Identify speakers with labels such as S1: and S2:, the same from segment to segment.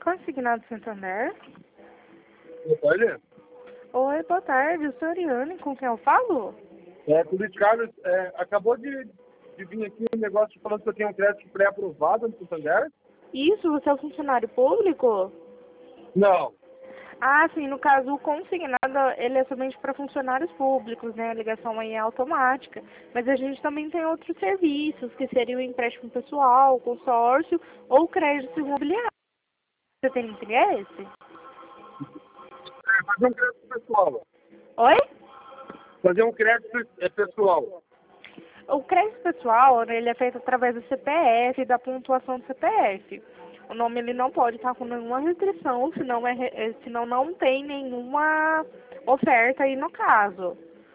S1: Consignado Santander.
S2: Boa tarde.
S1: Oi, boa tarde. Eu sou a Ariane, com quem eu falo?
S2: Com o Luiz Carlos, acabou de vir aqui um negócio falando que eu tenho um crédito pré-aprovado no Santander?
S1: Isso, você é um funcionário público?
S2: Não.
S1: Ah, sim, no caso, o consignado, ele é somente para funcionários públicos, né? A ligação aí é automática. Mas a gente também tem outros serviços, que seriam o empréstimo pessoal, consórcio ou crédito imobiliário. Você tem interesse?
S2: Fazer um crédito pessoal.
S1: Oi?
S2: Fazer um crédito pessoal.
S1: O crédito pessoal, né, ele é feito através do CPF e da pontuação do CPF. O nome ele não pode estar com nenhuma restrição, senão não tem nenhuma oferta aí no caso.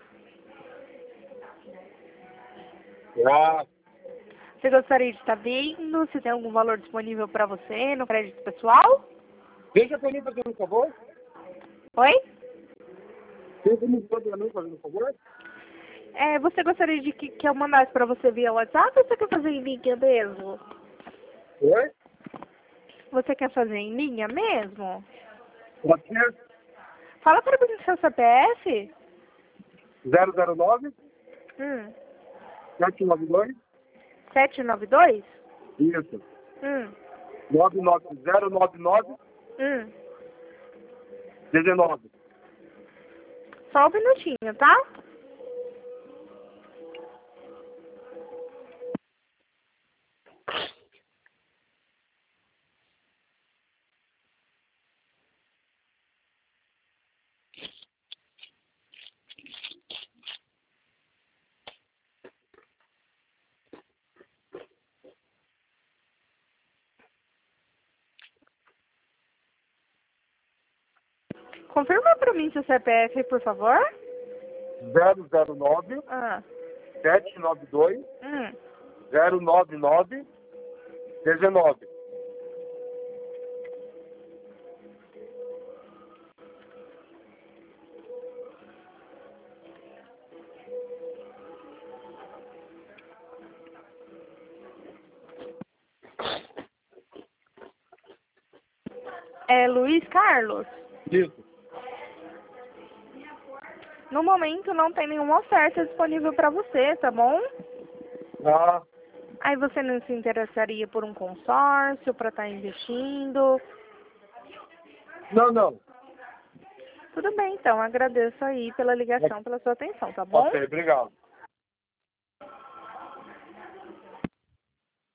S2: Ah,
S1: Você gostaria de estar vindo? Se tem algum valor disponível para você no crédito pessoal?
S2: deixa pra mim fazer um favor.
S1: Oi?
S2: Tem como fazer pra mim fazer um favor?
S1: Você gostaria de que eu mandasse para você via WhatsApp ou você quer fazer em linha mesmo?
S2: Oi?
S1: Você quer fazer em linha mesmo?
S2: Pode ser
S1: Fala para mim o seu CPF.
S2: 009
S1: Hum.
S2: 792.
S1: 792?
S2: Isso. 099
S1: Hum.
S2: 19.
S1: Só um minutinho, tá? Confirma para mim seu CPF, por favor.
S2: 009
S1: Ah.
S2: 792
S1: Hum.
S2: 099 19.
S1: É Luiz Carlos?
S2: Isso.
S1: No momento não tem nenhuma oferta disponível para você, tá bom?
S2: Ah,
S1: Aí você não se interessaria por um consórcio para estar investindo?
S2: não.
S1: Tudo bem, então. Agradeço aí pela ligação, pela sua atenção, tá bom?
S2: Ok, obrigado.